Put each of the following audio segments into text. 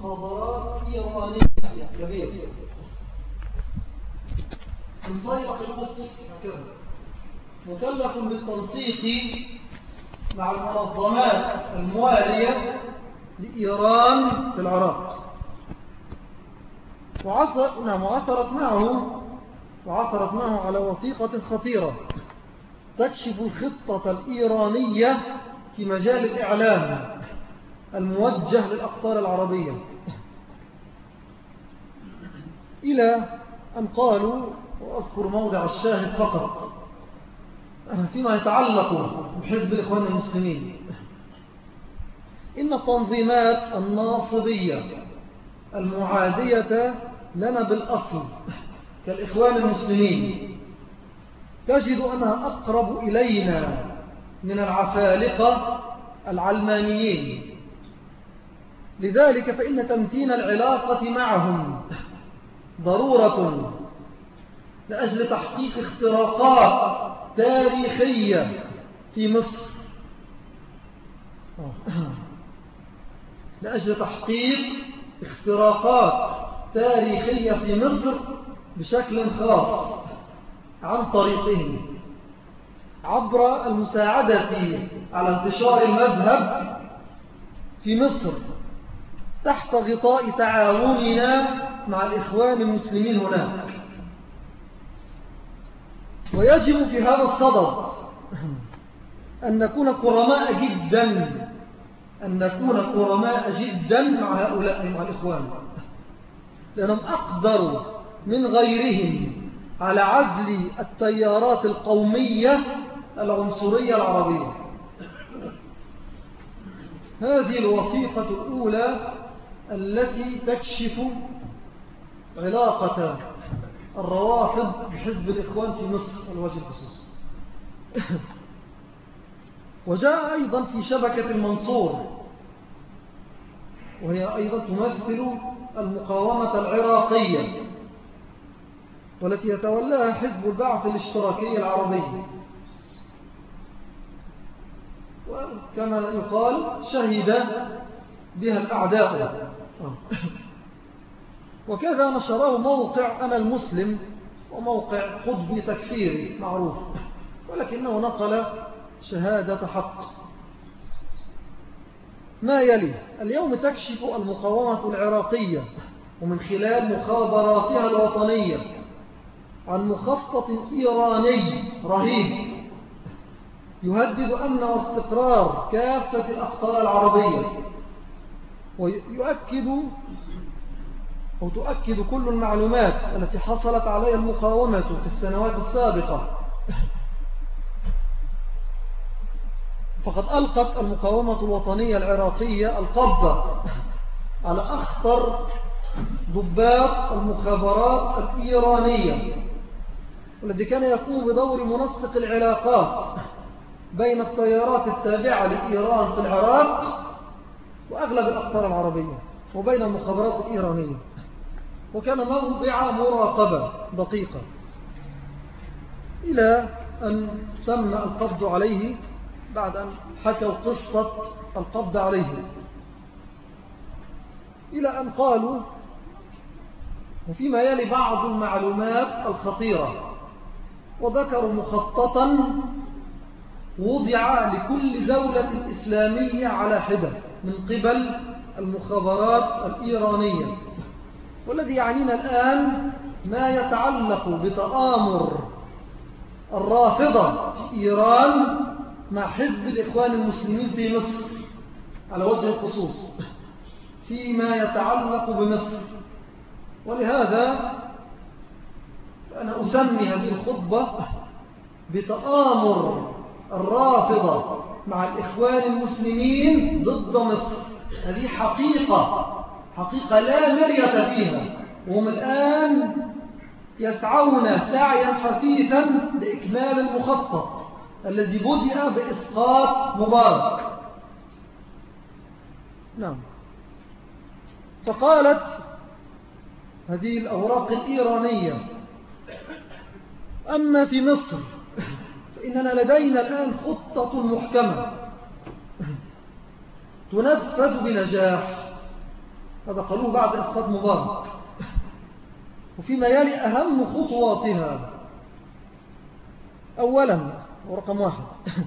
مخابرات إيرانية كبيرة من ضيق القدس هكذا، مكلف بالتنسيق مع المنظمات الموالية لإيران في العراق. وعثرت معه على وثيقة خطيرة تكشف الخطة الإيرانية في مجال الإعلام الموجه للأقطار العربية، إلى أن قالوا، وأذكر موضع الشاهد فقط فيما يتعلق بحزب الإخوان المسلمين: إن التنظيمات الناصبية المعادية لنا بالأصل كالإخوان المسلمين تجد أنها أقرب إلينا من العفالقة العلمانيين، لذلك فإن تمتين العلاقة معهم ضرورة لأجل تحقيق اختراقات تاريخية في مصر، لأجل تحقيق اختراقات تاريخية في مصر بشكل خاص عن طريقهم عبر المساعدة على انتشار المذهب في مصر تحت غطاء تعاوننا مع الإخوان المسلمين هناك. ويجب في هذا الصدد أن نكون قرماء جدا مع هؤلاء، مع الإخوان، لأنهم أقدروا من غيرهم على عزل التيارات القومية العنصرية العربية. هذه الوثيقة الأولى التي تكشف علاقة الروافض بحزب الإخوان في مصر على وجه الخصوص. وجاء أيضا في شبكة المنصور، وهي أيضا تمثل المقاومة العراقية والتي يتولاها حزب البعث الاشتراكي العربي، وكما يقال شهد بها الأعداء. وكذا نشره موقع أنا المسلم، وموقع قطبي تكفيري معروف، ولكنه نقل شهادة حق. ما يلي: اليوم تكشف المقاومة العراقية ومن خلال مخابراتها الوطنية عن مخطط إيراني رهيب يهدد أمن واستقرار كافة الأقطار العربية، وتؤكد كل المعلومات التي حصلت عليها المقاومة في السنوات السابقة. فقد ألقت المقاومة الوطنية العراقية القبضة على أخطر ضباط المخابرات الإيرانية، والذي كان يقوم بدور منسق العلاقات بين التيارات التابعة لإيران في العراق وأغلب الأقطار العربية وبين المخابرات الإيرانية، وكان موضع مراقبة دقيقة، إلى أن تم القبض عليه بعد أن حكوا قصة القبض عليه، إلى أن قالوا. وفيما يلي بعض المعلومات الخطيرة: وذكروا مخططا وضع لكل دولة إسلامية على حدة من قبل المخابرات الإيرانية، والذي يعنينا الآن ما يتعلق بتآمر الرافضة في إيران مع حزب الإخوان المسلمين في مصر على وجه الخصوص فيما يتعلق بمصر. ولهذا أنا أسمي هذه الخطبة بتآمر الرافضة مع الإخوان المسلمين ضد مصر. هذه حقيقة لا مرية فيها، وهم الآن يسعون سعيا حثيثا لإكمال المخطط الذي بدأ بإسقاط مبارك. نعم. فقالت هذه الأوراق الإيرانية: أما في مصر فإننا لدينا الآن خطة محكمة تنفذ بنجاح هذا قالوه بعد إسقاط مبارك. وفيما يلي أهم خطواتها: أولا ورقم 1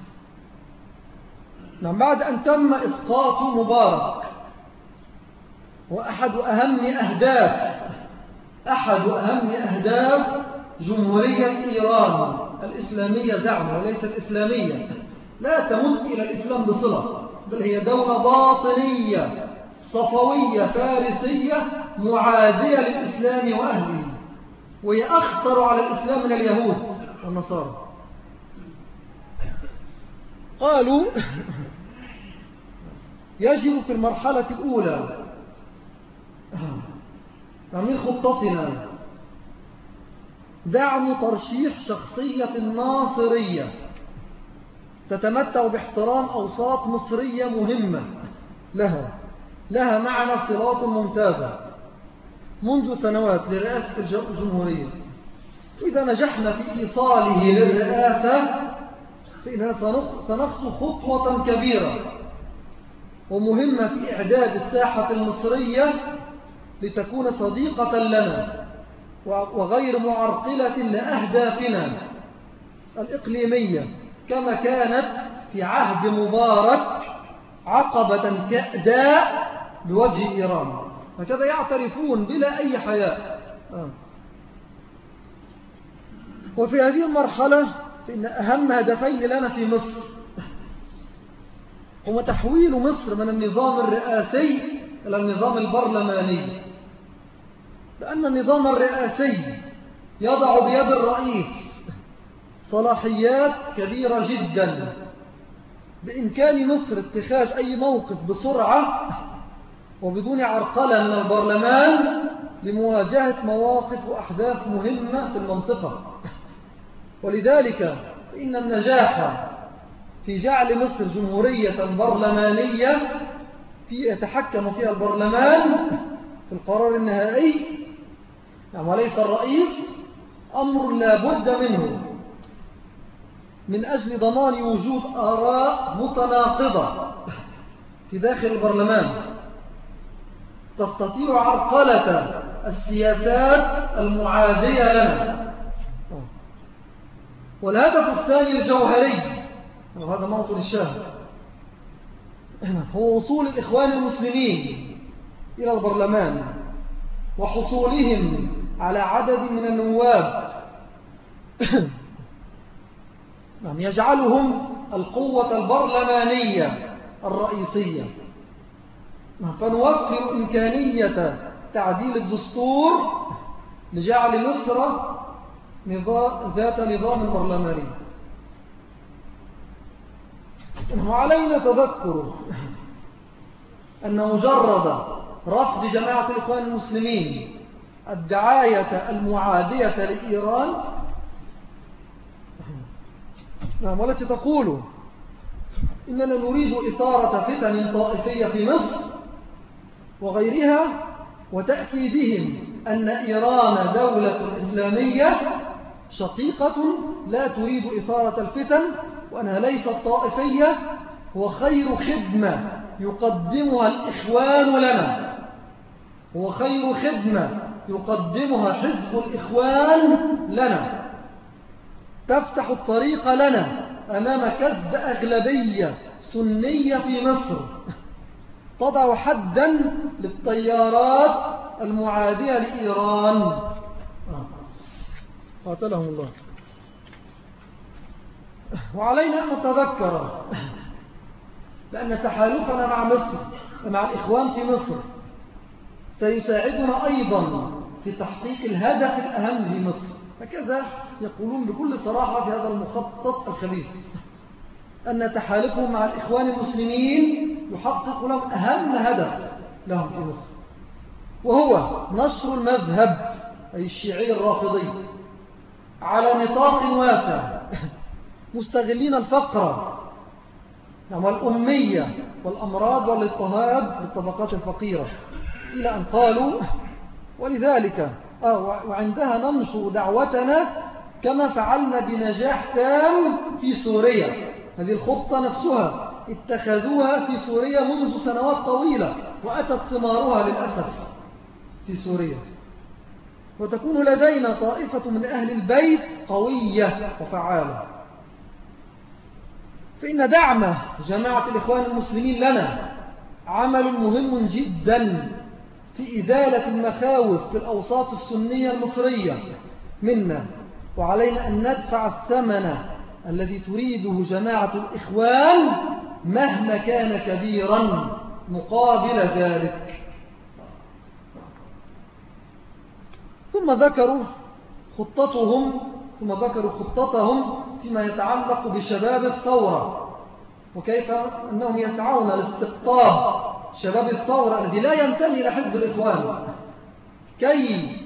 نعم، بعد أن تم إسقاط مبارك، وأحد أهم أهداف جمهورية إيران الإسلامية زعم وليس الإسلامية، لا تمت إلى الإسلام بصلة، بل هي دولة باطنية صفوية فارسية معادية للإسلام وأهله، وهي أخطر على الإسلام من اليهود والنصارى. قالوا يجب في المرحلة الأولى من خطتنا دعم ترشيح شخصية ناصرية تتمتع باحترام أوساط مصرية مهمة لها معنا صلات ممتازة منذ سنوات لرئاسة الجمهورية. إذا نجحنا في إيصاله للرئاسة فإننا سنخطو خطوة كبيرة ومهمة في إعداد الساحة المصرية لتكون صديقة لنا وغير معرقلة لأهدافنا الإقليمية، كما كانت في عهد مبارك عقبة كأداء بوجه إيران. هكذا يعترفون بلا أي حياء. وفي هذه المرحلة فإن أهم هدفين لنا في مصر هو تحويل مصر من النظام الرئاسي إلى النظام البرلماني، لأن النظام الرئاسي يضع بيد الرئيس صلاحيات كبيرة جدا، بإمكان مصر اتخاذ أي موقف بسرعة وبدون عرقلة من البرلمان لمواجهة مواقف وأحداث مهمة في المنطقة. ولذلك فإن النجاح في جعل مصر جمهورية برلمانية يتحكم فيها البرلمان في القرار النهائي وليس الرئيس أمر لا بد منه، من أجل ضمان وجود آراء متناقضة في داخل البرلمان تستطيع عرقلة السياسات المعادية لنا. والهدف الثاني الجوهري، وهذا موطن الشاهد، هو وصول الإخوان المسلمين إلى البرلمان وحصولهم على عدد من النواب يجعلهم القوة البرلمانية الرئيسية، فنوفر إمكانية تعديل الدستور لجعل مصر ذات نظام برلماني. وعلينا تذكر أن مجرد رفض جماعة الإخوان المسلمين الدعاية المعادية لإيران والتي تقول إننا نريد إثارة فتن طائفية في مصر وغيرها، وتأكيدهم أن إيران دولة إسلامية شقيقة لا تريد إثارة الفتن وأنها ليست طائفية، وخير خدمة يقدمها الإخوان لنا، وخير خدمة يقدمها حزب الإخوان لنا تفتح الطريق لنا أمام كسب أغلبية سنية في مصر تضع حدا للتيارات المعادية لإيران قاتلهم الله. وعلينا أن نتذكر لأن تحالفنا مع مصر مع الإخوان في مصر سيساعدنا أيضا في تحقيق الهدف الأهم في مصر. هكذا يقولون بكل صراحة في هذا المخطط الخبيث أن تحالفهم مع الإخوان المسلمين يحقق لهم أهم هدف لهم في مصر، وهو نشر المذهب أي الشيعي الرافضي على نطاق واسع، مستغلين الفقر والأمية والأمراض والاضطهاد للطبقات الفقيرة، إلى أن قالوا ولذلك وعندها ننشر دعوتنا كما فعلنا بنجاح تام في سوريا. هذه الخطة نفسها اتخذوها في سوريا منذ سنوات طويلة، وأتت ثمارها للأسف في سوريا. وتكون لدينا طائفة من أهل البيت قوية وفعالة، فإن دعم جماعة الإخوان المسلمين لنا عمل مهم جدا في إزالة المخاوف في الأوساط السنية المصرية منا، وعلينا أن ندفع الثمن الذي تريده جماعة الإخوان مهما كان كبيرا مقابل ذلك. ثم ذكروا خطتهم فيما يتعلق بشباب الثورة، وكيف أنهم يسعون لاستقطاب شباب الثورة الذي لا ينتمي إلى حزب الإخوان كي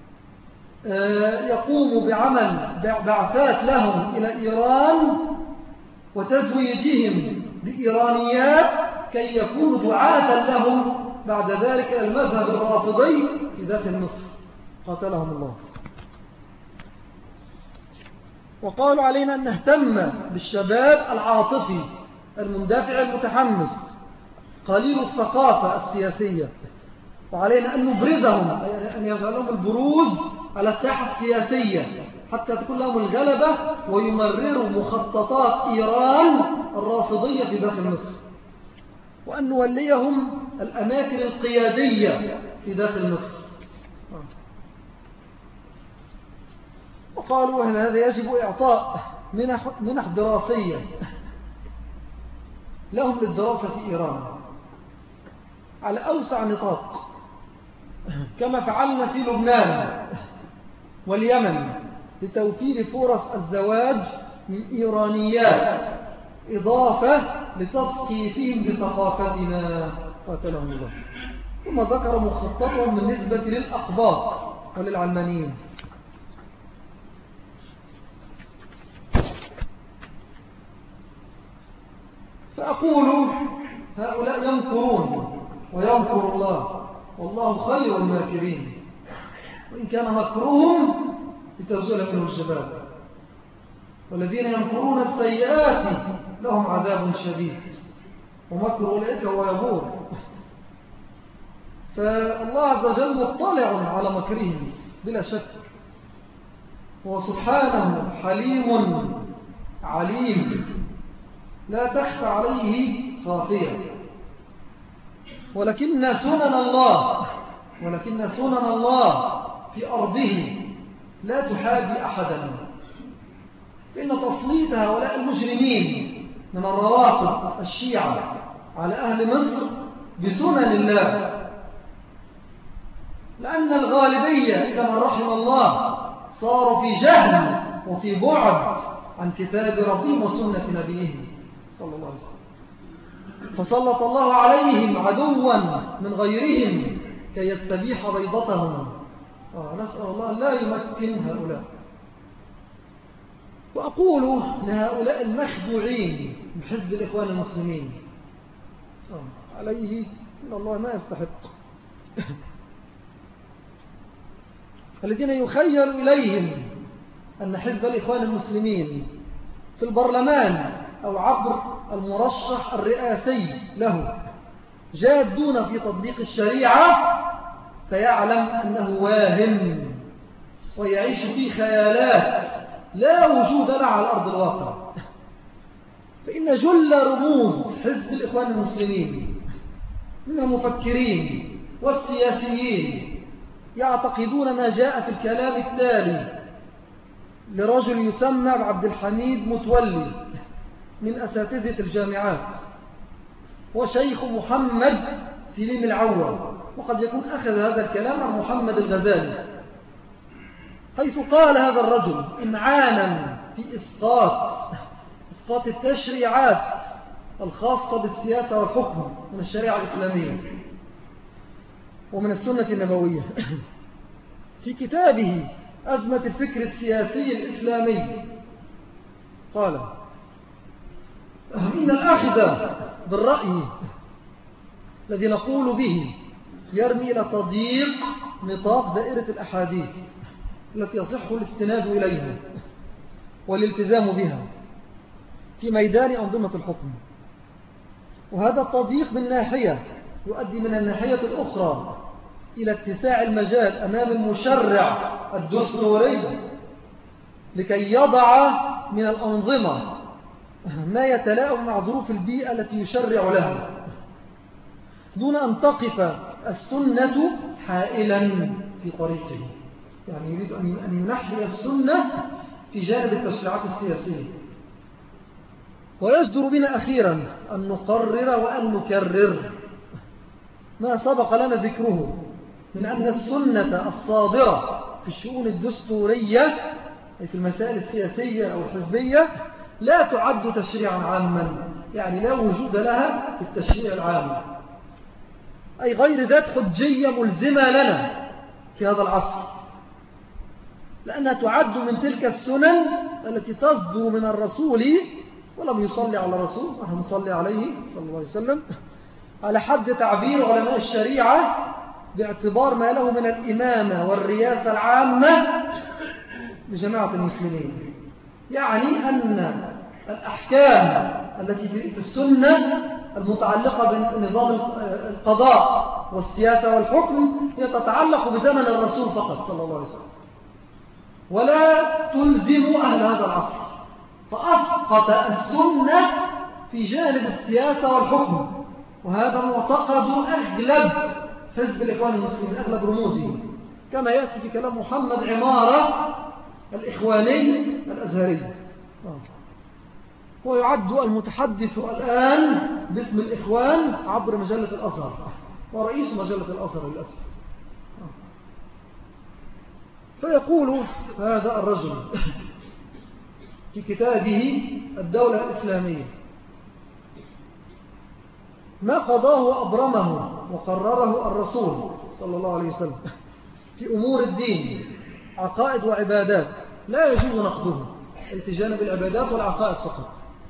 يقوموا بعمل بعثات لهم إلى إيران وتزويجهم بإيرانيات كي يكونوا دعاة لهم بعد ذلك إلى المذهب الرافضي في داخل مصر، قاتلهم الله. وقالوا علينا أن نهتم بالشباب العاطفي المندفع المتحمس قليل الثقافة السياسية، وعلينا أن نبرزهم، أن يجعلهم البروز على الساحة السياسية حتى تكون لهم الغلبة ويمرروا مخططات إيران الرافضية في داخل مصر، وأن نوليهم الأماكن القيادية في داخل مصر. وقالوا أن هذا يجب إعطاء منح دراسية لهم للدراسة في إيران على أوسع نطاق، كما فعلنا في لبنان واليمن لتوفير فرص الزواج من إيرانيات إضافة لتثقيفهم بثقافتنا، قاتلهم الله. ثم ذكر مخططهم بالنسبة للأقباط وللعلمانيين. فأقول هؤلاء يمكرون ويمكر الله والله خير الماكرين، وإن كان مكرهم لتزول منه الجبال، والذين يمكرون السيئات لهم عذاب شديد ومكر أولئك هو يبور. فالله عز وجل مطلع على مكرهم بلا شك، هو سبحانه حليم عليم لا تخفى عليه خافية، ولكن سنن الله في أرضه لا تحابي أحدا، فإن تسليط هؤلاء المجرمين من الروافض الشيعة على أهل مصر بسنن الله، لأن الغالبية إذا ما رحم الله صاروا في جهل وفي بعد عن كتاب ربهم وسنة نبيه صلى الله عليه وسلم، فسلط الله عليهم عدوا من غيرهم كي يستبيح بيضتهم. نسأل الله لا يمكن هؤلاء. وأقول لهؤلاء المخدوعين بحزب الإخوان المسلمين عليه إن الله ما يستحق الذين يخيل إليهم أن حزب الإخوان المسلمين في البرلمان أو عبر المرشح الرئاسي له جادون في تطبيق الشريعة، فيعلم أنه واهم ويعيش في خيالات لا وجود لها على أرض الواقع. فإن جل رموز حزب الإخوان المسلمين من المفكرين والسياسيين يعتقدون ما جاء في الكلام التالي لرجل يسمى عبد الحميد متولي من أساتذة الجامعات وشيخ محمد سليم العوّل، وقد يكون أخذ هذا الكلام عن محمد الغزالي، حيث قال هذا الرجل إمعانا في إسقاط التشريعات الخاصة بالسياسة والحكم من الشريعة الإسلامية ومن السنة النبوية في كتابه أزمة الفكر السياسي الإسلامي، قال إن الأخذ بالرأي الذي نقول به يرمي إلى تضييق نطاق دائرة الأحاديث التي يصح الاستناد إليها والالتزام بها في ميدان أنظمة الحكم، وهذا التضييق من ناحية يؤدي من الناحية الأخرى إلى اتساع المجال أمام المشرع الدستوري لكي يضع من الأنظمة ما يتلائم مع ظروف البيئة التي يشرع لها، دون أن تقف السنة حائلا في طريقه. يعني يريد أن ينحي السنة في جانب التشريعات السياسية. ويجدر بنا أخيرا أن نقرر وأن نكرر ما سبق لنا ذكره من أن السنة الصادرة في الشؤون الدستورية أي في المسائل السياسية أو الحزبية لا تعد تشريعا عاما، يعني لا وجود لها في التشريع العام، أي غير ذات حجية ملزمة لنا في هذا العصر، لأنها تعد من تلك السنن التي تصدر من الرسول ولم يصلي على الرسول، نحن نصلي عليه صلى الله عليه وسلم، على حد تعبير علماء الشريعة باعتبار ما له من الإمامة والرياسة العامة لجماعة المسلمين. يعني أن الأحكام التي في السنة المتعلقة بنظام القضاء والسياسة والحكم هي تتعلق بزمن الرسول فقط صلى الله عليه وسلم، ولا تلزم أهل هذا العصر، فأسقط السنة في جانب السياسة والحكم. وهذا معتقد أغلب حزب الإخوان المسلمين، أغلب رموزه، كما يأتي في كلام محمد عمارة الإخواني الأزهري. هو يعد المتحدث الآن باسم الإخوان عبر مجلة الأزهر، ورئيس مجلة الأزهر للأسف. فيقول هذا الرجل في كتابه الدولة الإسلامية: ما قضاه وأبرمه وقرره الرسول صلى الله عليه وسلم في أمور الدين عقائد وعبادات لا يجوز نقضه، في جانب العبادات والعقائد فقط،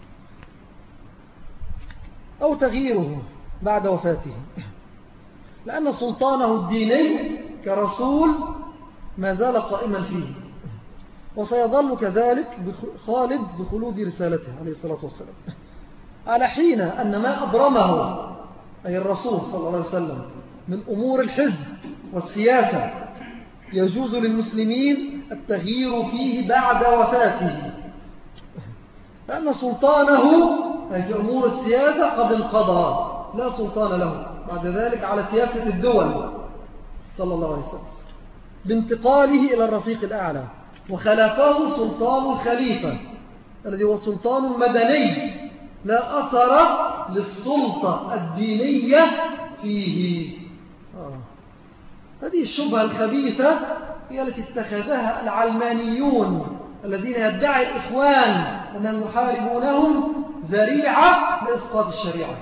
أو تغييره بعد وفاته، لأن سلطانه الديني كرسول ما زال قائما فيه، وسيظل كذلك خالد بخلود رسالته عليه الصلاة والسلام، على حين أن ما أبرمه أي الرسول صلى الله عليه وسلم من أمور الحزب والسياسة يجوز للمسلمين التغيير فيه بعد وفاته، لأن سلطانه أي في أمور السياسة قد انقضى، لا سلطان له بعد ذلك على سياسة الدول صلى الله عليه وسلم بانتقاله إلى الرفيق الأعلى. وخلفه سلطان الخليفة الذي هو سلطان مدني لا أثر للسلطة الدينية فيه. هذه الشبهة الخبيثة هي التي اتخذها العلمانيون الذين يدعي الإخوان أنهم يحاربونهم ذريعة لإسقاط الشريعة.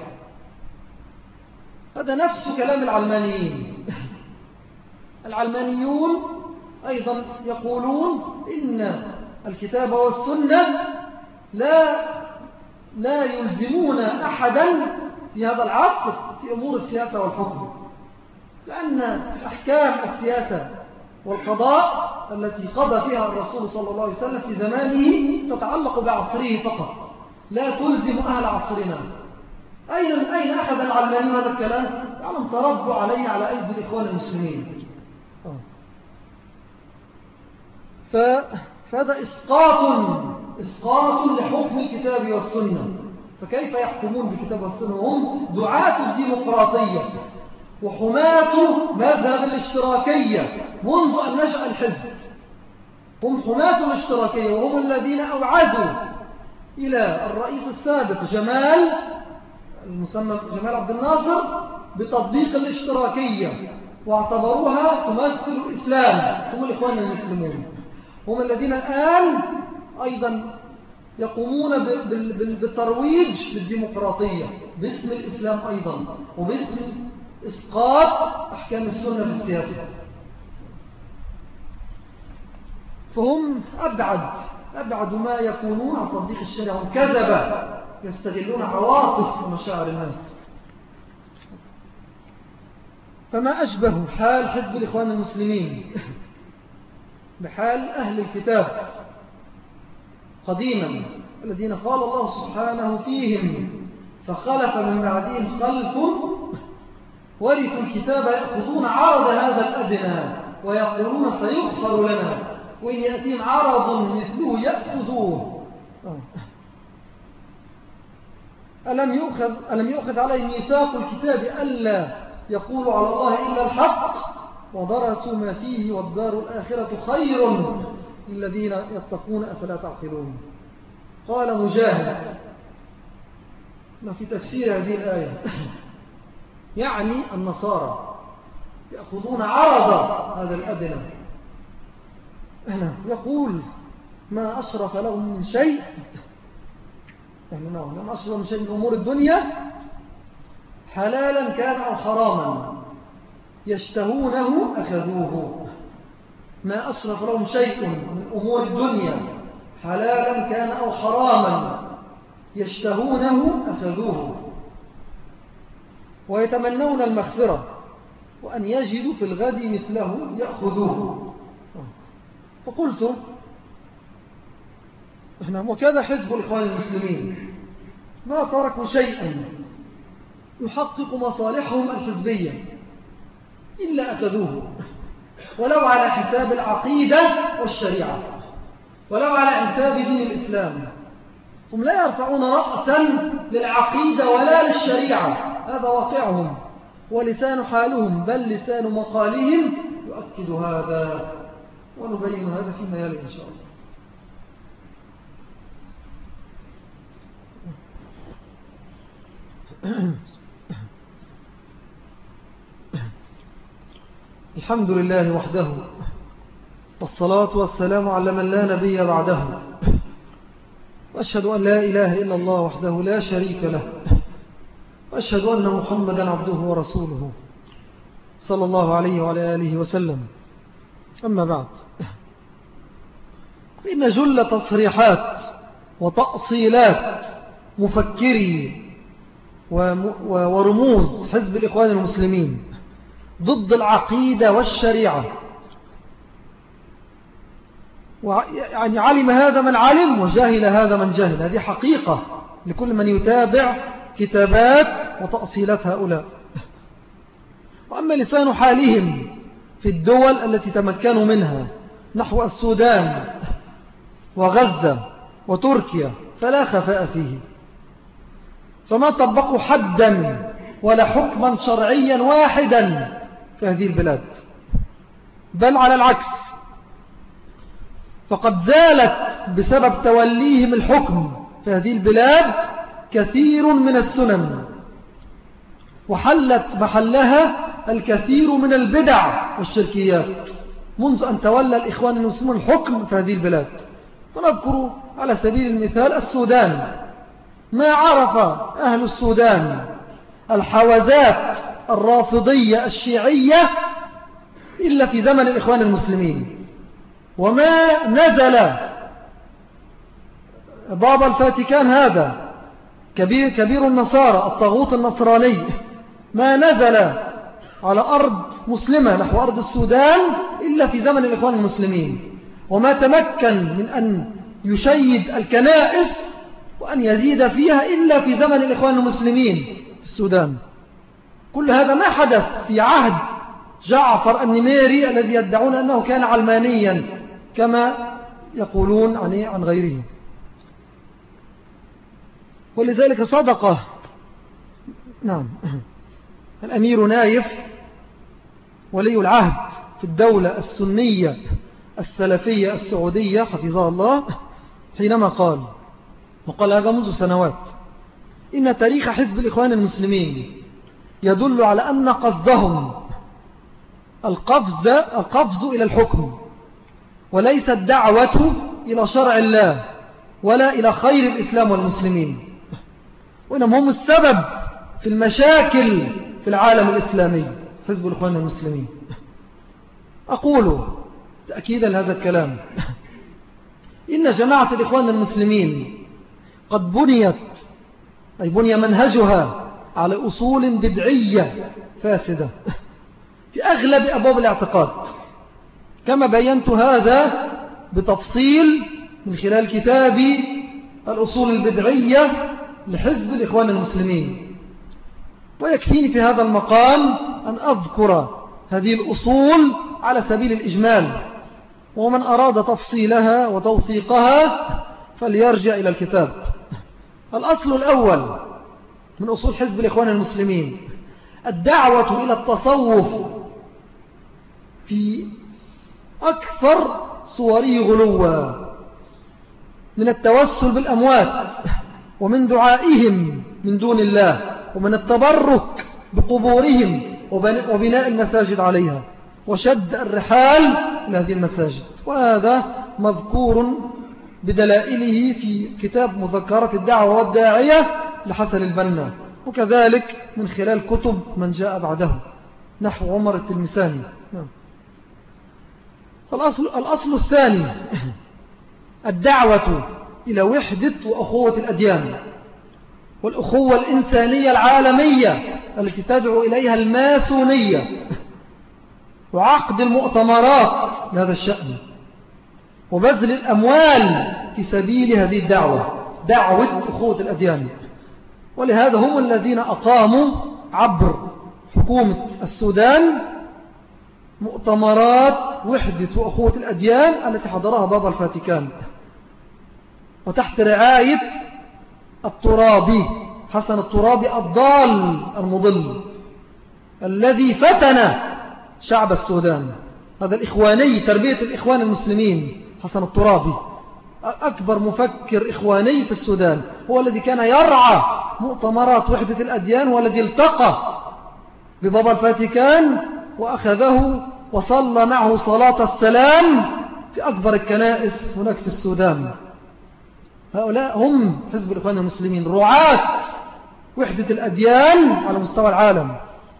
هذا نفس كلام العلمانيين. العلمانيون أيضا يقولون إن الكتاب والسنة لا يلزمون أحدا في هذا العصر في أمور السياسة والحكم، لأن أحكام السياسة والقضاء التي قضى فيها الرسول صلى الله عليه وسلم في زمانه تتعلق بعصره فقط، لا تلزم أهل عصرنا. أين أخذ العلمانيون هذا الكلام؟ يعلم تربوا عليه على أيدي الإخوان المسلمين. فهذا إسقاط لحكم الكتاب والسنة. فكيف يحكمون بالكتاب والسنة وهم دعاة الديمقراطية وحماة مذهب الاشتراكية منذ أن نشأ الحزب؟ هم حماة الاشتراكية، وهم الذين أوعزوا إلى الرئيس السابق جمال المسمى جمال عبد الناصر بتطبيق الاشتراكية، واعتبروها تمثل الإسلام. هم الإخوان المسلمون، هم الذين الآن أيضا يقومون بالترويج للديمقراطية باسم الإسلام أيضا، وباسم إسقاط أحكام السنة في السياسة. فهم أبعد ما يكونون عن تطبيق الشريعة، هم كذبة يستغلون عواطف ومشاعر الناس. فما أشبه حال حزب الإخوان المسلمين بحال أهل الكتاب قديما الذين قال الله سبحانه فيهم فخلف من بعدهم خلف ورثوا الكتاب يأخذون عرض هذا الأدنى ويقولون سيغفر لنا وإن يأتيهم عرض مثله يأخذوه. ألم يؤخذ عليه ميثاق الكتاب ألا يقولوا على الله إلا الحق ودرسوا ما فيه والدار الآخرة خير للذين يتقون أفلا تعقلون. قال مجاهد ما في تفسير هذه الآية يعني النصارى يأخذون عرض هذا الأدنى، يقول ما أشرف لهم من شيء، يعني ما أشرف من شيء من أمور الدنيا حلالا كان أو حراما يشتهونه أخذوه. ما أشرف لهم شيء من أمور الدنيا حلالا كان أو حراما يشتهونه أخذوه ويتمنون المغفرة وأن يجدوا في الغد مثله يأخذوه. فقلت وكذا حزب الإخوان المسلمين ما تركوا شيئا يحقق مصالحهم الحزبية إلا أخذوه، ولو على حساب العقيدة والشريعة، ولو على حساب دين الإسلام. هم لا يرفعون رأسا للعقيدة ولا للشريعة، هذا واقعهم ولسان حالهم، بل لسان مقالهم يؤكد هذا، ونبين هذا فيما يلي إن شاء الله. الحمد لله وحده والصلاة والسلام على من لا نبي بعده، وأشهد أن لا إله إلا الله وحده لا شريك له، وأشهد أن محمدا عبده ورسوله صلى الله عليه وعلى آله وسلم. أما بعد، فإن جل تصريحات وتأصيلات مفكري ورموز حزب الإخوان المسلمين ضد العقيدة والشريعة، يعني علم هذا من علم وجاهل هذا من جاهل، هذه حقيقة لكل من يتابع كتابات وتأصيلات هؤلاء. وأما لسان حالهم في الدول التي تمكنوا منها نحو السودان وغزة وتركيا فلا خفاء فيه، فما طبقوا حدا ولا حكما شرعيا واحدا في هذه البلاد، بل على العكس، فقد زالت بسبب توليهم الحكم في هذه البلاد كثير من السنن، وحلت محلها الكثير من البدع والشركيات منذ أن تولى الإخوان المسلمون الحكم في هذه البلاد. ونذكر على سبيل المثال السودان، ما عرف أهل السودان الحوزات الرافضية الشيعية إلا في زمن الإخوان المسلمين، وما نزل بابا الفاتيكان هذا كبير النصارى الطاغوت النصراني ما نزل على أرض مسلمة نحو أرض السودان إلا في زمن الإخوان المسلمين، وما تمكن من أن يشيد الكنائس وأن يزيد فيها إلا في زمن الإخوان المسلمين في السودان. كل هذا ما حدث في عهد جعفر النميري الذي يدعون أنه كان علمانيا كما يقولون عن غيره. ولذلك صدق الأمير نايف ولي العهد في الدولة السنية السلفية السعودية حفظها الله حينما وقال هذا منذ سنوات: إن تاريخ حزب الإخوان المسلمين يدل على أن قصدهم القفز إلى الحكم، وليس الدعوة إلى شرع الله ولا إلى خير الإسلام والمسلمين، وإنهم هم السبب في المشاكل في العالم الإسلامي حزب الإخوان المسلمين. أقول تأكيدا لهذا الكلام إن جماعة الإخوان المسلمين قد بني منهجها على أصول بدعية فاسدة في أغلب أبواب الاعتقاد، كما بينت هذا بتفصيل من خلال كتابي الأصول البدعية لحزب الإخوان المسلمين. ويكفيني في هذا المقام أن أذكر هذه الأصول على سبيل الإجمال، ومن أراد تفصيلها وتوثيقها فليرجع إلى الكتاب. الأصل الأول من أصول حزب الإخوان المسلمين الدعوة إلى التصوف في أكثر صوره غلوا، من التوسل بالأموات ومن دعائهم من دون الله، ومن التبرك بقبورهم وبناء المساجد عليها وشد الرحال إلى هذه المساجد. وهذا مذكور بدلائله في كتاب مذكرة الدعوة والداعية لحسن البنا، وكذلك من خلال كتب من جاء بعده نحو عمر التلمساني. الأصل الثاني الدعوة إلى وحدة وأخوة الأديان والأخوة الإنسانية العالمية التي تدعو إليها الماسونية، وعقد المؤتمرات بهذا الشأن، وبذل الأموال في سبيل هذه الدعوة، دعوة أخوة الأديان. ولهذا هم الذين أقاموا عبر حكومة السودان مؤتمرات وحدة وأخوة الأديان التي حضرها بابا الفاتيكان، وتحت رعاية الترابي حسن الترابي الضال المضل الذي فتن شعب السودان. هذا الإخواني تربية الإخوان المسلمين حسن الترابي أكبر مفكر إخواني في السودان، هو الذي كان يرعى مؤتمرات وحدة الأديان، والذي التقى ببابا الفاتيكان وأخذه وصلى معه صلاة السلام في أكبر الكنائس هناك في السودان. هؤلاء هم حزب الإخوان المسلمين، رعاة وحدة الأديان على مستوى العالم.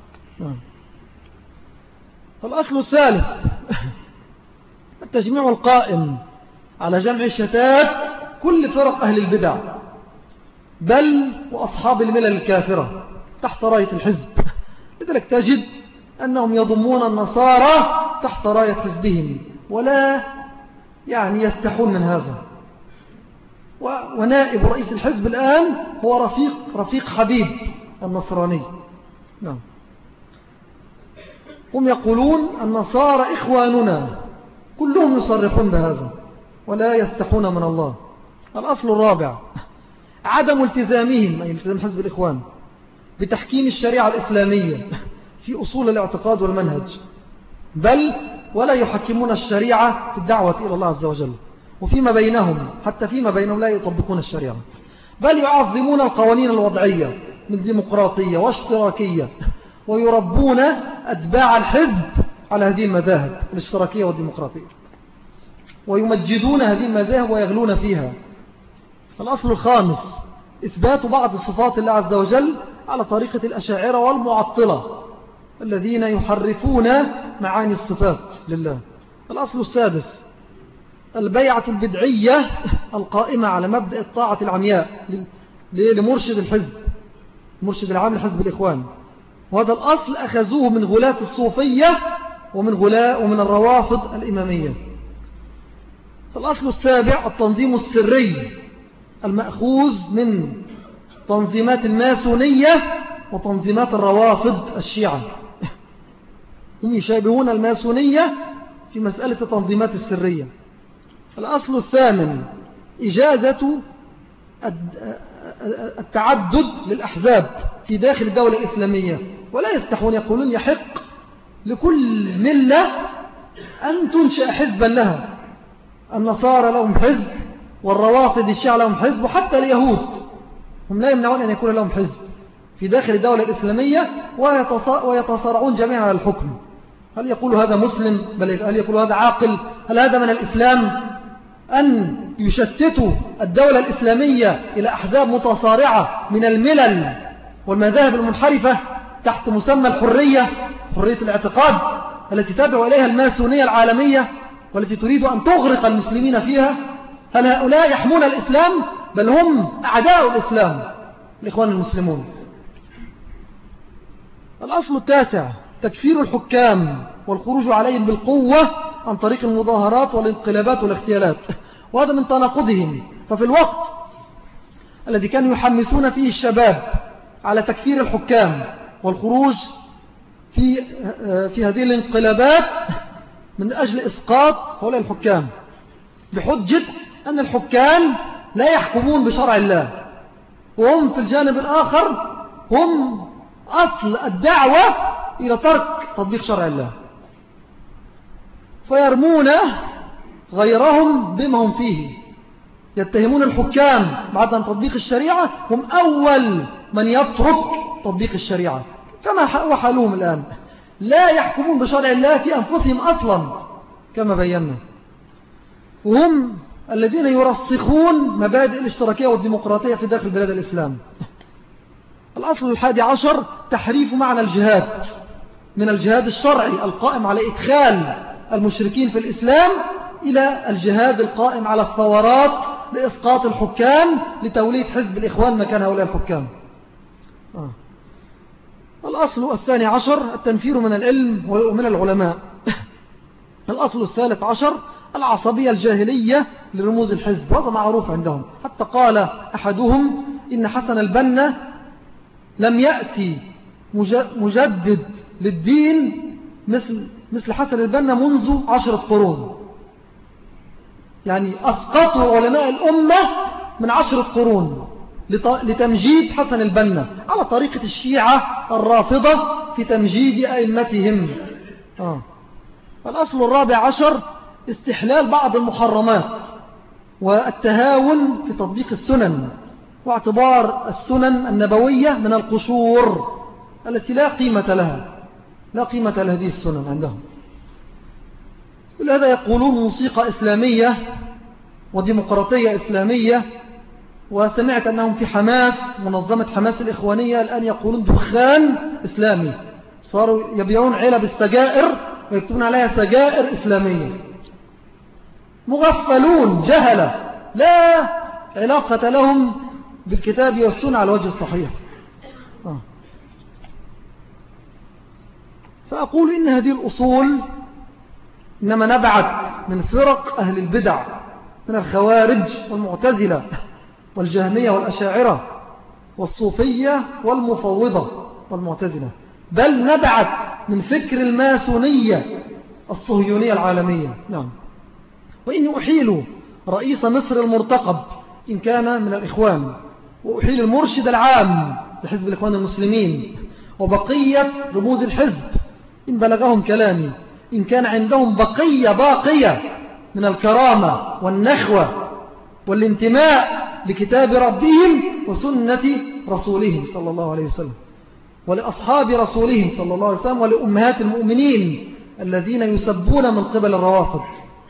الأصل الثالث التجميع القائم على جمع شتات كل فرق أهل البدع بل وأصحاب الملل الكافرة تحت راية الحزب. لذلك تجد أنهم يضمون النصارى تحت راية حزبهم ولا يستحون من هذا. ونائب رئيس الحزب الآن هو رفيق حبيب النصراني. نعم. هم يقولون النصارى إخواننا، كلهم يصرحون بهذا ولا يستحون من الله. الأصل الرابع عدم التزامهم، أي التزام حزب الإخوان، بتحكيم الشريعة الإسلامية في أصول الاعتقاد والمنهج، بل ولا يحكمون الشريعة في الدعوة إلى الله عز وجل، وفيما بينهم حتى فيما بينهم لا يطبقون الشريعة، بل يعظمون القوانين الوضعية من ديمقراطية واشتراكية، ويربون أتباع الحزب على هذه المذاهب الاشتراكية والديمقراطية، ويمجدون هذه المذاهب ويغلون فيها. الأصل الخامس إثبات بعض صفات الله عز وجل على طريقة الأشاعرة والمعطلة الذين يحرفون معاني الصفات لله. الأصل السادس البيعة البدعية القائمة على مبدأ الطاعة العمياء لمرشد الحزب، مرشد العام لحزب الإخوان. وهذا الأصل أخذوه من غلاة الصوفية ومن الروافض الإمامية. الأصل السابع التنظيم السري المأخوذ من تنظيمات الماسونية وتنظيمات الروافض الشيعة. هم يشابهون الماسونية في مسألة التنظيمات السرية. الأصل الثامن إجازة التعدد للأحزاب في داخل الدولة الإسلامية، ولا يستحون، يقولون يحق لكل ملة أن تنشأ حزبا لها. النصارى لهم حزب، والروافض الشيعة لهم حزب، وحتى اليهود هم لا يمنعون أن يكون لهم حزب في داخل الدولة الإسلامية، ويتصارعون جميعا على الحكم. هل يقول هذا مسلم؟ بل هل يقول هذا عاقل؟ هل هذا من الإسلام أن يشتتوا الدولة الإسلامية إلى أحزاب متصارعة من الملل والمذاهب المنحرفة تحت مسمى الحرية، حرية الاعتقاد التي تدعو إليها الماسونية العالمية والتي تريد أن تغرق المسلمين فيها؟ هل هؤلاء يحمون الإسلام؟ بل هم أعداء الإسلام الإخوان المسلمون. الأصل التاسع تكفير الحكام والخروج عليهم بالقوة عن طريق المظاهرات والانقلابات والاغتيالات، وهذا من تناقضهم. ففي الوقت الذي كانوا يحمسون فيه الشباب على تكفير الحكام والخروج في هذه الانقلابات من أجل إسقاط هؤلاء الحكام، بحجة أن الحكام لا يحكمون بشرع الله، وهم في الجانب الآخر هم أصل الدعوة إلى ترك تطبيق شرع الله، فيرمون غيرهم بما هم فيه، يتهمون الحكام بعد أن تطبيق الشريعة هم أول من يترك تطبيق الشريعة، كما هو حالهم الآن، لا يحكمون بشرع الله في أنفسهم أصلا كما بينا، وهم الذين يرسخون مبادئ الاشتراكية والديمقراطية في داخل بلاد الإسلام. الأصل 11 تحريف معنى الجهاد من الجهاد الشرعي القائم على إدخال المشركين في الإسلام إلى الجهاد القائم على الثورات لإسقاط الحكام لتوليد حزب الإخوان مكان هؤلاء الحكام. الأصل 12 التنفير من العلم ومن العلماء. الأصل 13 العصبية الجاهلية لرموز الحزب، وهذا معروف عندهم، حتى قال أحدهم إن حسن البنا لم يأتي مجدد للدين مثل حسن البنا منذ 10 قرون، يعني أسقطوا علماء الأمة من 10 قرون لتمجيد حسن البنا على طريقة الشيعة الرافضة في تمجيد أئمتهم. الأصل 14 استحلال بعض المحرمات والتهاون في تطبيق السنن، واعتبار السنن النبوية من القشور التي لا قيمة لهذه السنن عندهم. ولهذا يقولون موسيقى إسلامية وديمقراطية إسلامية، وسمعت أنهم في حماس منظمة حماس الإخوانية الآن يقولون دخان إسلامي، صاروا يبيعون علب السجائر ويكتبون عليها سجائر إسلامية. مغفلون جهلة لا علاقة لهم بالكتاب والسنة على الوجه الصحيح. فأقول إن هذه الأصول إنما نبعت من فرق أهل البدع من الخوارج والمعتزلة والجهمية والأشاعرة والصوفية والمفوضة والمعتزلة، بل نبعت من فكر الماسونية الصهيونية العالمية. نعم. وإني أحيل رئيس مصر المرتقب إن كان من الإخوان، وأحيل المرشد العام لحزب الإخوان المسلمين، وبقية رموز الحزب إن بلغهم كلامي، إن كان عندهم بقية باقية من الكرامة والنخوة والانتماء لكتاب ربهم وسنة رسولهم صلى الله عليه وسلم، ولأصحاب رسولهم صلى الله عليه وسلم، ولأمهات المؤمنين الذين يسبون من قبل الروافض.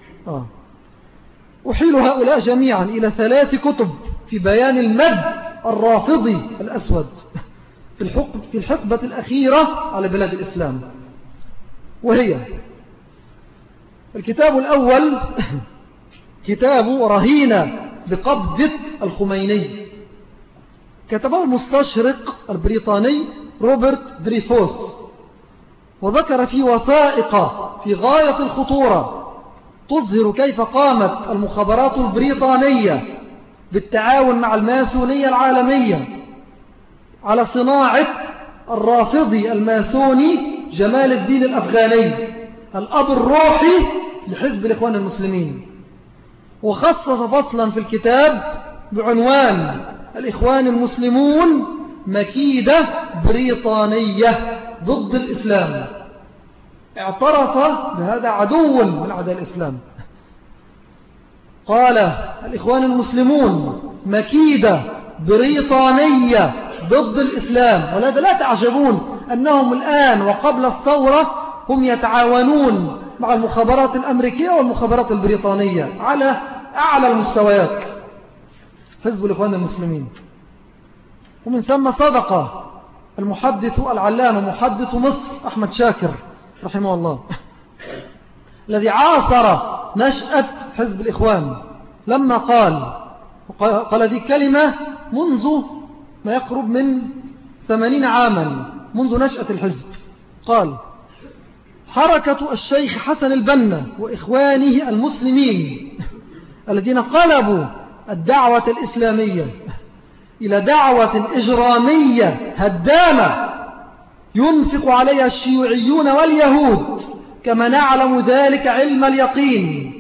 أحيل هؤلاء جميعا إلى 3 كتب في بيان المد الرافضي الأسود في الحقبة الأخيرة على بلاد الإسلام، وهي: الكتاب الأول كتاب رهينة بقبضة الخميني، كتبه المستشرق البريطاني روبرت دريفوس، وذكر فيه وثائق في غاية الخطورة تظهر كيف قامت المخابرات البريطانية بالتعاون مع الماسونية العالمية على صناعة الرافضي الماسوني جمال الدين الأفغاني الأب الروحي لحزب الإخوان المسلمين. وخصص فصلا في الكتاب بعنوان الإخوان المسلمون مكيدة بريطانية ضد الإسلام. اعترف بهذا عدو من أعداء الإسلام، قال الإخوان المسلمون مكيدة بريطانية ضد الإسلام. ولهذا لا تعجبون أنهم الآن وقبل الثورة هم يتعاونون مع المخابرات الأمريكية والمخابرات البريطانية على أعلى المستويات، حزب الإخوان المسلمين. ومن ثم صدق المحدث العلامة محدث مصر أحمد شاكر رحمه الله الذي عاصر نشأة حزب الإخوان لما قال ذي كلمة منذ ما يقرب من 80 عاما منذ نشأة الحزب. قال: حركة الشيخ حسن البنا وإخوانه المسلمين الذين قلبوا الدعوة الإسلامية إلى دعوة إجرامية هدامة ينفق عليها الشيوعيون واليهود كما نعلم ذلك علم اليقين.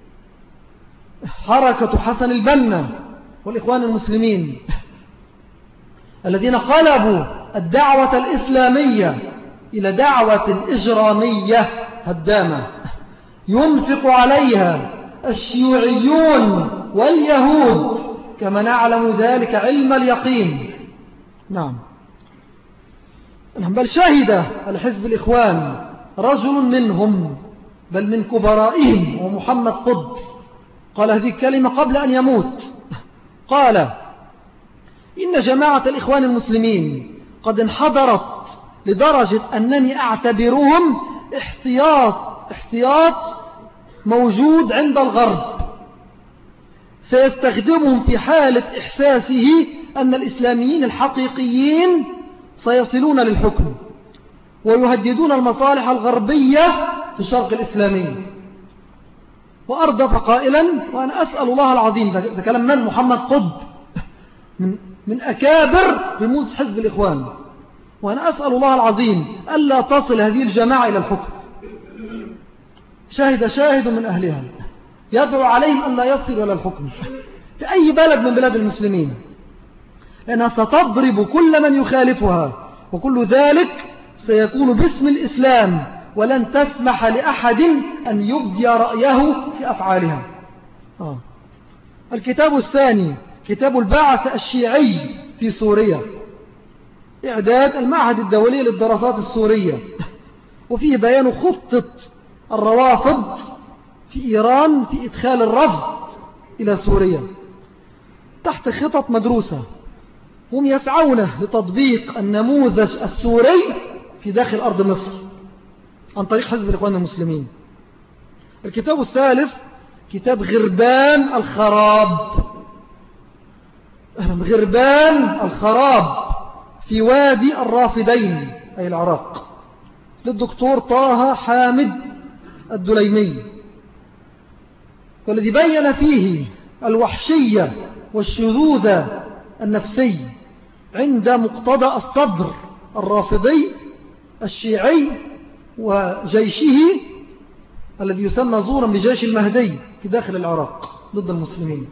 حركة حسن البنا والإخوان المسلمين الذين قلبوا الدعوة الإسلامية إلى دعوة إجرامية هدامة ينفق عليها الشيوعيون واليهود كما نعلم ذلك علم اليقين. نعم، بل شهد الحزب الإخوان رجل منهم بل من كبرائهم ومحمد قطب قال هذه الكلمة قبل أن يموت، قال إن جماعة الإخوان المسلمين قد انحدرت لدرجة أنني أعتبرهم احتياط موجود عند الغرب سيستخدمهم في حالة إحساسه أن الإسلاميين الحقيقيين سيصلون للحكم ويهددون المصالح الغربية في الشرق الإسلامي. وأردف قائلا وأنا أسأل الله العظيم، ده كلام من؟ محمد قطب من أكابر رموز حزب الإخوان، وأنا أسأل الله العظيم ألا تصل هذه الجماعة إلى الحكم. شاهد من أهلها يدعو عليهم أن لا يصلوا إلى الحكم في أي بلد من بلاد المسلمين، لأنها ستضرب كل من يخالفها، وكل ذلك سيكون باسم الإسلام، ولن تسمح لأحد أن يبدي رأيه في أفعالها. الكتاب الثاني كتاب البعث الشيعي في سوريا، إعداد المعهد الدولي للدراسات السورية، وفيه بيان خطة الروافض في إيران في إدخال الرفض إلى سوريا تحت خطط مدروسة. هم يسعون لتطبيق النموذج السوري في داخل أرض مصر عن طريق حزب الإخوان المسلمين. الكتاب الثالث كتاب غربان الخراب، غربان الخراب في وادي الرافدين أي العراق، للدكتور طه حامد الدليمي، والذي بين فيه الوحشية والشذوذ النفسي عند مقتدى الصدر الرافضي الشيعي وجيشه الذي يسمى زورا بجيش المهدي في داخل العراق ضد المسلمين.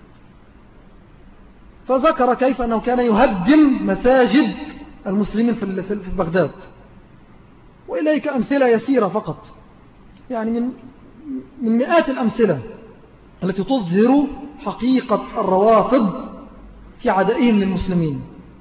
فذكر كيف أنه كان يهدم مساجد المسلمين في بغداد، وإليك أمثلة يسيرة فقط، يعني من مئات الأمثلة التي تظهر حقيقة الروافض في عدائهم للمسلمين.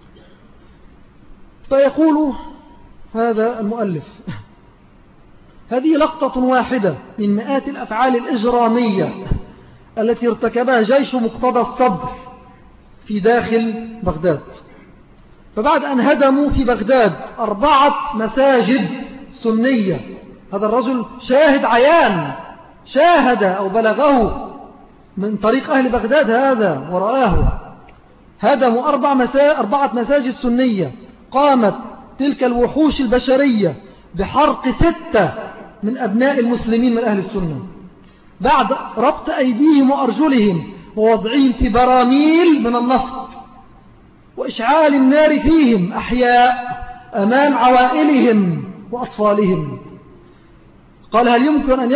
فيقول هذا المؤلف هذه لقطة واحدة من مئات الأفعال الإجرامية التي ارتكبها جيش مقتدى الصدر في داخل بغداد. فبعد أن هدموا في بغداد 4 مساجد سنية، هذا الرجل شاهد عيان، شاهد أو بلغه من طريق أهل بغداد هذا ورآه، هدموا 4 مساجد سنية. قامت تلك الوحوش البشرية بحرق 6 من أبناء المسلمين من أهل السنة بعد ربط أيديهم وأرجلهم ووضعهم في براميل من النفط وإشعال النار فيهم أحياء أمام عوائلهم وأطفالهم. قال هل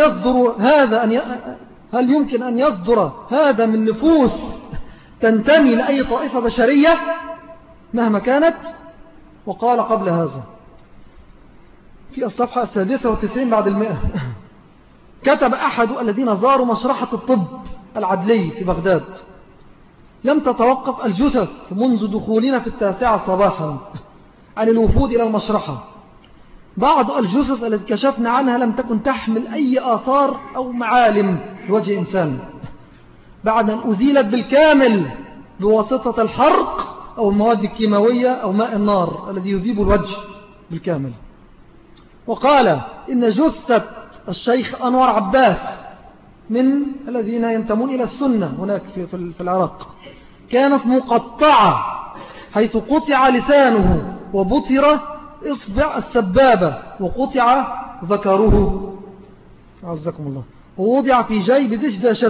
يمكن أن يصدر هذا من نفوس تنتمي لأي طائفة بشرية مهما كانت؟ وقال قبل هذا في الصفحة 96 بعد 100 كتب أحد الذين زاروا مشرحة الطب العدلي في بغداد: لم تتوقف الجثث منذ دخولنا في 9 صباحا عن الوفود إلى المشرحة. بعض الجثث التي كشفنا عنها لم تكن تحمل أي آثار أو معالم لوجه إنسان بعد أن أزيلت بالكامل بواسطة الحرق أو المواد الكيماوية أو ماء النار الذي يذيب الوجه بالكامل. وقال إن جثة الشيخ أنور عباس من الذين ينتمون إلى السنة هناك في العراق كانت مقطعة، حيث قطع لسانه وبطر إصبع السبابة وقطع ذكره عزكم الله، ووضع في جيب دشداشته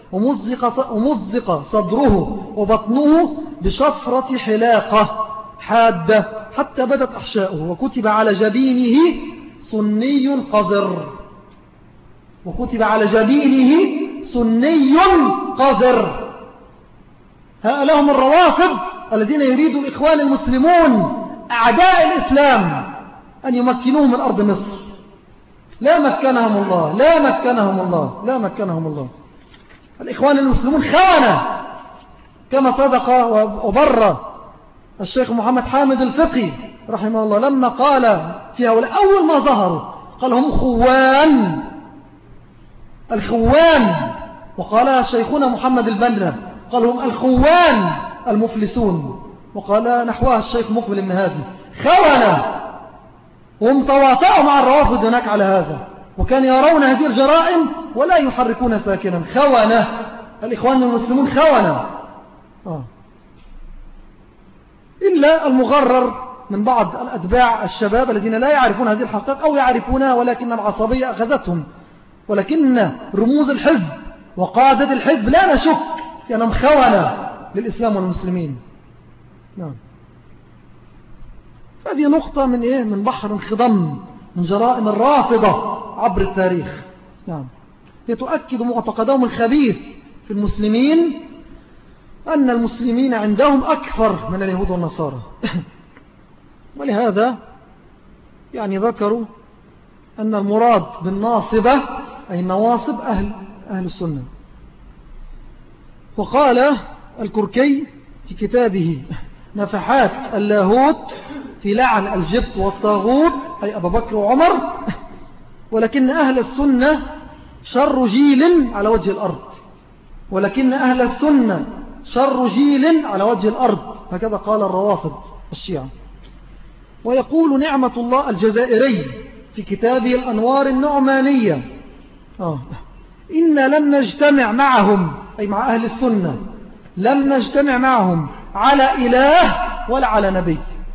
ومزق صدره وبطنه بشفرة حلاقة حادة حتى بدت أحشاؤه، وكتب على جبينه سني قذر. وكتب على جبينه سني قذر. هؤلاء هم الروافض الذين يريد الإخوان المسلمون أعداء الإسلام أن يمكنوه من أرض مصر. لا مكنهم الله، لا مكنهم الله، لا مكنهم الله. الإخوان المسلمون خانة، كما صدق وبر الشيخ محمد حامد الفقي رحمه الله لما قال في هؤلاء أول ما ظهروا قال هم خوان، الخوان. وقال شيخنا محمد البنا قال هم الخوان المفلسون. وقال نحوها الشيخ مقبل بن هادي خونة. وهم تواطؤوا مع الروافض هناك على هذا، وكان يرون هذه الجرائم ولا يحركون ساكنا. خونة، الإخوان المسلمون خونة. إلا المغرر من بعض الأتباع الشباب الذين لا يعرفون هذه الحقائق أو يعرفونها ولكن العصبية أخذتهم. ولكن رموز الحزب وقادة الحزب لا نشك في أنهم خونة للإسلام والمسلمين. نعم. هذه نقطة من بحر انخضم من جرائم الرافضة عبر التاريخ. نعم. لتؤكد معتقدهم الخبيث في المسلمين أن المسلمين عندهم أكثر من اليهود والنصارى. ولهذا ذكروا أن المراد بالناصبة أي النواصب أهل السنة. وقال الكركي في كتابه نفحات اللاهوت في لعن الجبت والطاغوت أي أبا بكر وعمر، ولكن أهل السنة شر جيل على وجه الأرض، ولكن أهل السنة شر جيل على وجه الأرض، هكذا قال الروافض الشيعة. ويقول نعمة الله الجزائري في كتابه الأنوار النعمانية إن لم نجتمع معهم أي مع أهل السنة لم نجتمع معهم على إله ولا على نبي.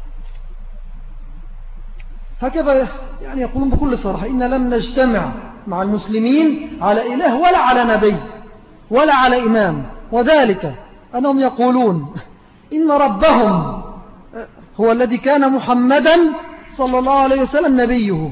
هكذا يقولون بكل صراحة إن لم نجتمع مع المسلمين على إله ولا على نبي ولا على إمام، وذلك أنهم يقولون إن ربهم هو الذي كان محمدا صلى الله عليه وسلم نبيه،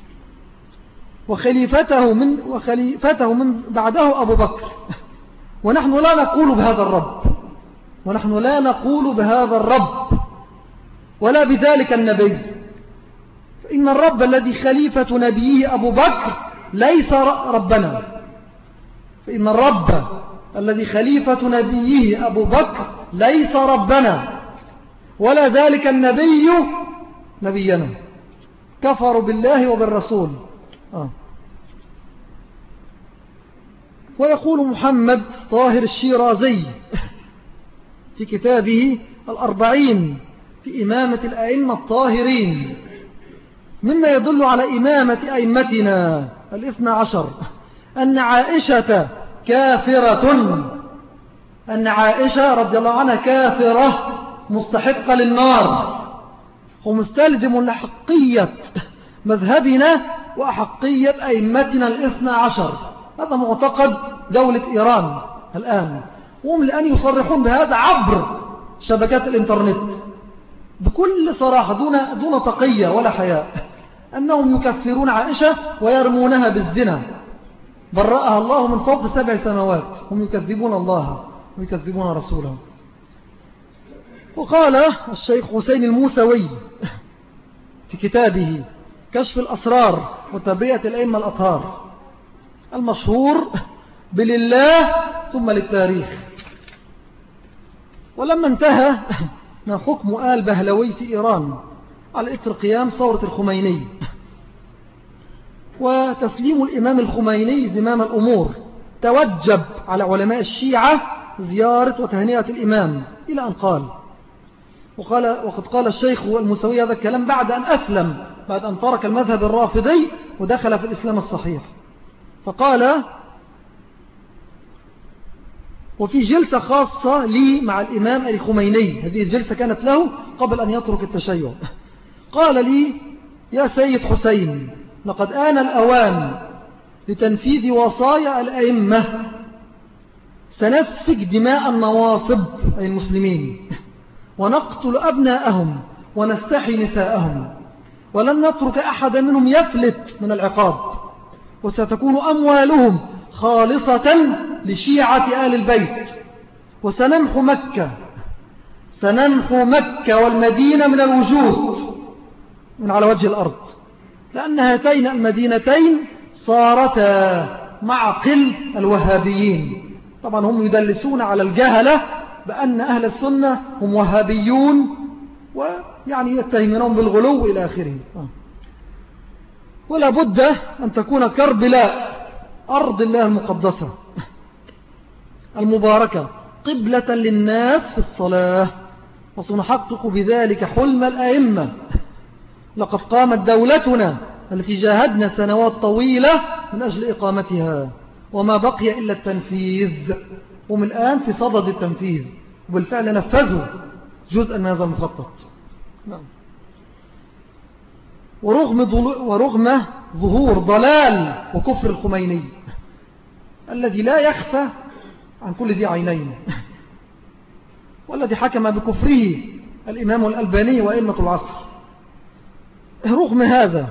وخليفته من بعده أبو بكر، ونحن لا نقول بهذا الرب، ونحن لا نقول بهذا الرب ولا بذلك النبي. فإن الرب الذي خليفة نبيه أبو بكر ليس ربنا، فإن الرب الذي خليفة نبيه أبو بكر ليس ربنا ولا ذلك النبي نبينا. كفروا بالله وبالرسول. ويقول محمد طاهر الشيرازي في كتابه 40 في إمامة الأئمة الطاهرين مما يدل على إمامة أئمتنا 12 أن عائشة كافرة، أن عائشة رضي الله عنها كافرة مستحقة للنار، ومستلزم لحقية مذهبنا وأحقية أئمتنا 12. هذا معتقد دولة إيران الآن، وهم الآن يصرحون بهذا عبر شبكات الإنترنت بكل صراحة دون تقية ولا حياء، أنهم يكفرون عائشة ويرمونها بالزنا برأها الله من فوق 7 سماوات. هم يكذبون الله ويكذبون رسوله. وقال الشيخ حسين الموسوي في كتابه كشف الأسرار وتبرئة الأئمة الأطهار المشهور بلله ثم للتاريخ، ولما انتهى من حكم آل بهلوي في إيران على إثر قيام ثورة الخميني وتسليم الإمام الخميني زمام الأمور، توجب على علماء الشيعة زيارة وتهنئة الإمام إلى أن قال، وقد قال الشيخ الموسوي هذا الكلام بعد أن أسلم، بعد أن ترك المذهب الرافضي ودخل في الإسلام الصحيح. فقال وفي جلسة خاصة لي مع الإمام الخميني، هذه الجلسة كانت له قبل أن يترك التشيع، قال لي يا سيد حسين لقد آن الأوان لتنفيذ وصايا الأئمة سنسفك دماء النواصب أي المسلمين ونقتل أبناءهم ونستحي نساءهم ولن نترك أحدا منهم يفلت من العقاب وستكون أموالهم خالصة لشيعة آل البيت وسنمحو مكة والمدينة من الوجود من على وجه الأرض لأن هاتين المدينتين صارتا معقل الوهابيين. طبعا هم يدلسون على الجهلة بأن أهل السنة هم وهابيون ويعني يتهمونهم بالغلو إلى آخره. ولا بد أن تكون كربلاء أرض الله المقدسة المباركة قبلة للناس في الصلاة وسنحقق بذلك حلم الأئمة. لقد قامت دولتنا التي جاهدنا سنوات طويلة من أجل إقامتها وما بقي إلا التنفيذ ومن الآن في صدد التنفيذ وبالفعل نفذوا جزءا من هذا المخطط. ورغم ظهور ضلال وكفر الخميني الذي لا يخفى عن كل ذي عينين والذي حكم بكفره الإمام الألباني وأئمة العصر، رغم هذا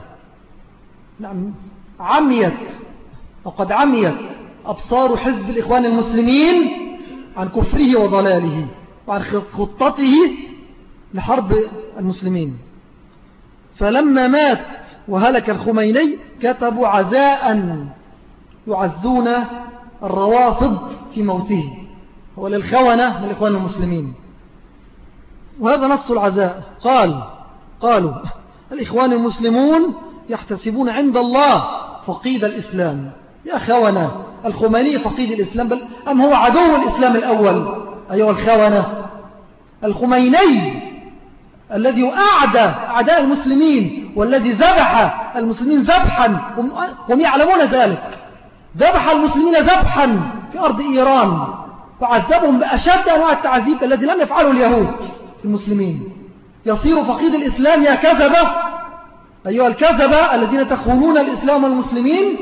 قد عميت أبصار حزب الإخوان المسلمين عن كفره وضلاله وعن خطته لحرب المسلمين. فلما مات وهلك الخميني كتبوا عزاء يعزون الروافض في موته وللخونة من الإخوان المسلمين. وهذا نص العزاء قالوا الإخوان المسلمون يحتسبون عند الله فقيد الإسلام. يا خونة، الخميني فقيد الإسلام بل أم هو عدو الإسلام الأول؟ أيها الخونة، الخميني الذي أعدى أعداء المسلمين والذي ذبح المسلمين ذبحا وهم يعلمون ذلك، ذبح المسلمين ذبحا في أرض إيران وعذبهم بأشد أنواع التعذيب الذي لم يفعله اليهود المسلمين، يصير فقيد الإسلام؟ يا كذبة، أيها الكذبة الذين تخونون الإسلام والمسلمين.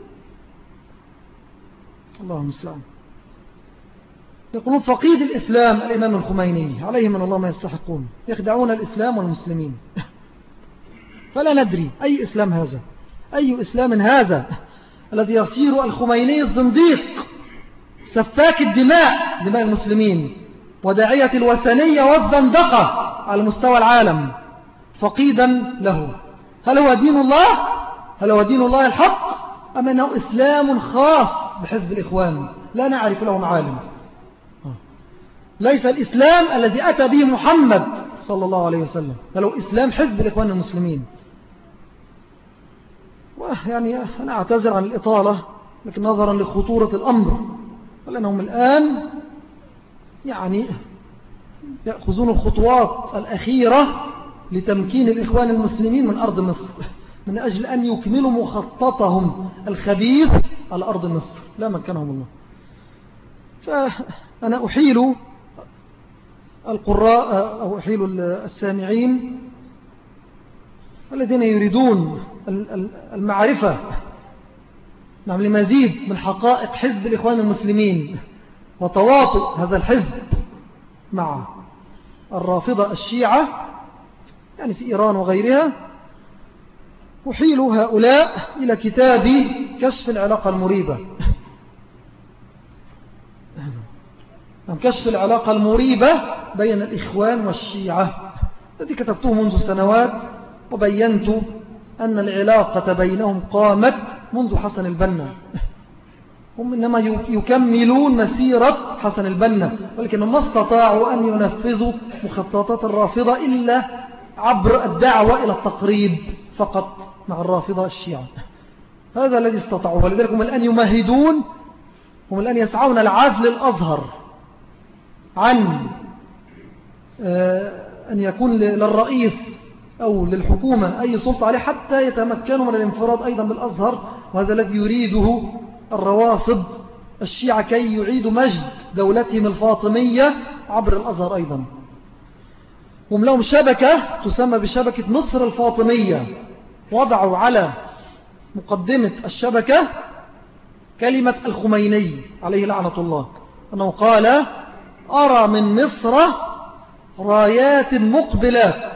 اللهم اسلام. يقولون فقيد الإسلام الإمام الخميني عليه من الله ما يستحقون، يخدعون الإسلام والمسلمين. فلا ندري أي إسلام هذا، أي إسلام هذا الذي يصير الخميني الزنديق سفاك الدماء، دماء المسلمين وداعية الوثنية والزندقة على مستوى العالم فقيدا له. هل هو دين الله؟ هل هو دين الله الحق؟ أم أنه إسلام خاص بحزب الإخوان لا نعرف له معالم؟ ليس الإسلام الذي أتى به محمد صلى الله عليه وسلم، بل هو إسلام حزب الإخوان المسلمين. ويعني أنا أعتذر عن الإطالة، لكن نظرا لخطورة الأمر ولأنهم الآن يعني يأخذون الخطوات الأخيرة لتمكين الإخوان المسلمين من أرض مصر من أجل أن يكملوا مخططهم الخبيث على أرض مصر لا مكنهم الله. فأنا أحيل القراء أو أحيل السامعين الذين يريدون المعرفة لمزيد من حقائق حزب الإخوان المسلمين وتواطؤ هذا الحزب مع الرافضة الشيعة يعني في إيران وغيرها، أحيل هؤلاء إلى كتاب كشف العلاقة المريبة. كشف العلاقة المريبة بين الإخوان والشيعة الذي كتبته منذ سنوات، وبينت أن العلاقة بينهم قامت منذ حسن البنا، هم إنما يكملون مسيرة حسن البنا، ولكنهم ما استطاعوا أن ينفذوا مخططات الرافضة إلا عبر الدعوة إلى التقريب فقط مع الرافضة الشيعة. هذا الذي استطاعوا، ولذلك هم الآن يمهدون، هم الآن يسعون العزل الأزهر عن أن يكون للرئيس أو للحكومة أي سلطة عليه حتى يتمكنوا من الانفراد أيضا بالأزهر، وهذا الذي يريده الروافض الشيعة كي يعيدوا مجد دولتهم الفاطمية عبر الأزهر أيضا. هم لهم شبكة تسمى بشبكة مصر الفاطمية، وضعوا على مقدمة الشبكة كلمة الخميني عليه لعنة الله، أنه قال أرى من مصر رايات مقبلات.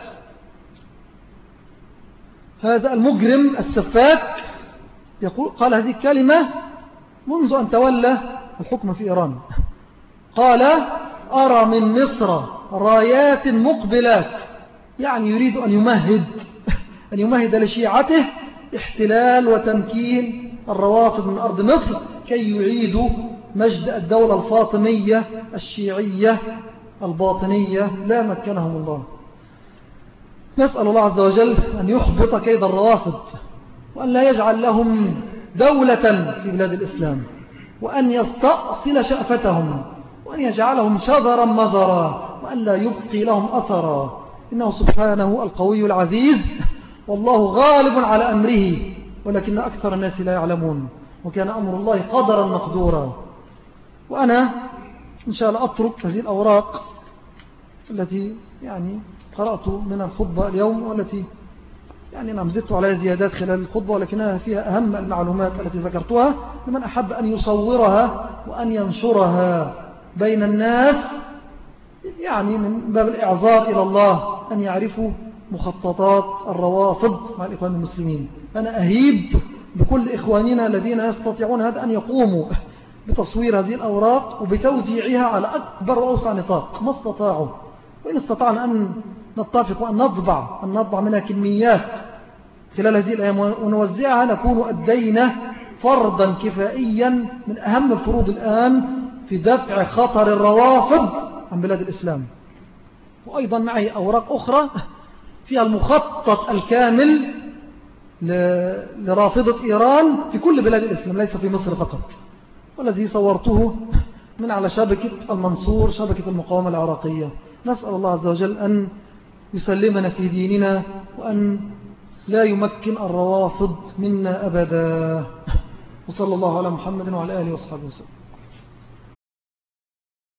هذا المجرم السفاك قال هذه الكلمة منذ أن تولى الحكم في إيران. قال أرى من مصر رايات مقبلات، يعني يريد أن يمهد لشيعته احتلال وتمكين الروافض من أرض مصر كي يعيدوا مجد الدولة الفاطمية الشيعية الباطنية لا مكنهم الله. نسأل الله عز وجل أن يحبط كيد الروافض، وأن لا يجعل لهم دولة في بلاد الإسلام، وأن يستأصل شأفتهم، وأن يجعلهم شذرا مذرا، وأن لا يبقي لهم أثرا. إنه سبحانه القوي العزيز، والله غالب على أمره، ولكن أكثر الناس لا يعلمون، وكان أمر الله قدرا مقدورا. وأنا إن شاء الله أترك هذه الأوراق التي يعني قرأت من الخطبة اليوم، والتي يعني أنا زدت عليها زيادات خلال الخطبة، ولكنها فيها أهم المعلومات التي ذكرتها، لمن أحب أن يصورها وأن ينشرها بين الناس، يعني من باب الإعذار إلى الله أن يعرفوا مخططات الروافض مع الإخوان المسلمين. أنا أهيب بكل إخواننا الذين يستطيعون هذا أن يقوموا بتصوير هذه الأوراق وبتوزيعها على أكبر وأوسع نطاق ما استطاعوا، وإن استطعنا أن نتفق وأن نطبع منها كميات خلال هذه الأيام ونوزعها، نكون أدينا فرضا كفائيا من أهم الفروض الآن في دفع خطر الروافض عن بلاد الإسلام. وأيضا معي أوراق أخرى فيها المخطط الكامل لرافضة إيران في كل بلاد الإسلام ليس في مصر فقط، والذي صورته من على شبكة المنصور، شبكة المقاومة العراقية. نسأل الله عز وجل أن يسلمنا في ديننا، وأن لا يمكن الروافض منا أبدا. وصلى الله على محمد وعلى آله وصحبه وسلم.